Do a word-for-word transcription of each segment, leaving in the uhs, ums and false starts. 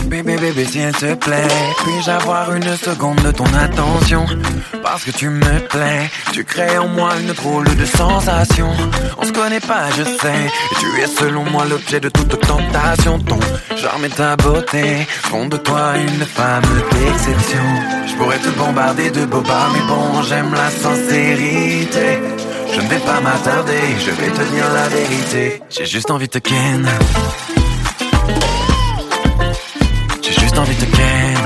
Bébé, bébé, s'il te plaît, puis-je avoir une seconde de ton attention? Parce que tu me plais, tu crées en moi une drôle de sensation. On se connaît pas, je sais, et tu es selon moi l'objet de toute tentation. Ton charme et ta beauté font de toi une femme d'exception. Je pourrais te bombarder de bobards, mais bon, j'aime la sincérité. Je ne vais pas m'attarder, je vais te dire la vérité. J'ai juste envie de te ken. J'ai juste envie de te ken.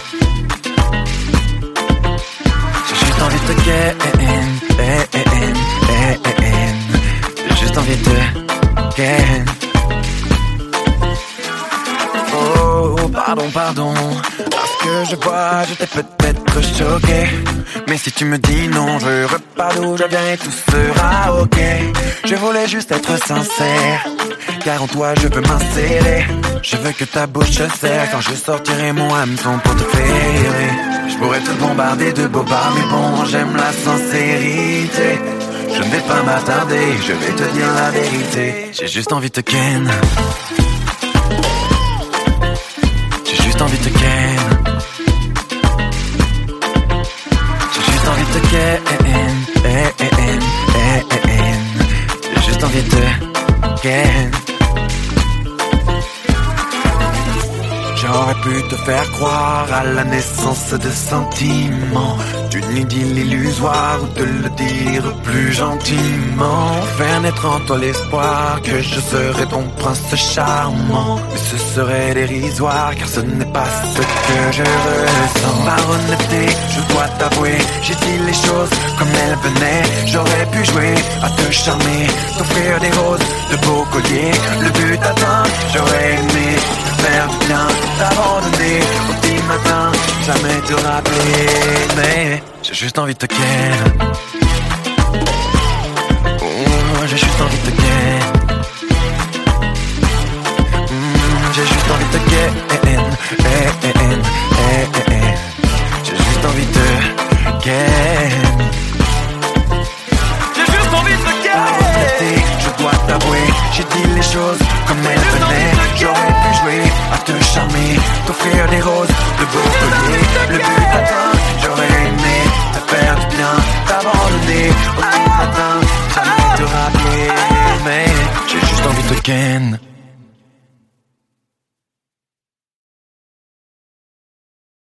J'ai juste envie de te ken. Eh, eh, eh, eh, eh, eh. J'ai juste envie de te ken. Oh, pardon, pardon. Parce que je vois, je t'ai peut-être choqué. Mais si tu me dis non, je repars d'où je viens et tout sera ok. Je voulais juste être sincère, car en toi je veux m'insérer. Je veux que ta bouche se serre quand je sortirai mon hameçon pour te faire. Je pourrais te bombarder de bobards, mais bon, j'aime la sincérité. Je ne vais pas m'attarder, je vais te dire la vérité. J'ai juste envie de te ken. J'ai juste envie de te ken. J'ai juste envie de te ken. Eh, eh, eh, eh, eh, eh. J'ai juste envie de te ken. J'aurais pu te faire croire à la naissance de sentiments, d'une idylle illusoire, ou te le dire plus gentiment. Faire naître en toi l'espoir que je serai ton prince charmant. Mais ce serait dérisoire, car ce n'est pas ce que je ressens. Par honnêteté, je dois t'avouer, j'ai dit les choses comme elles venaient. J'aurais pu jouer à te charmer, t'offrir des roses, de beaux colliers. Le but atteint, j'aurais aimé te faire du bien, t'abandonner au petit matin, jamais te rappeler. Mais j'ai juste envie de te ken. Oh, j'ai juste envie de te ken. Mm, j'ai juste envie de te ken. Eh, eh, eh, eh, eh, eh. J'ai juste envie de te ken.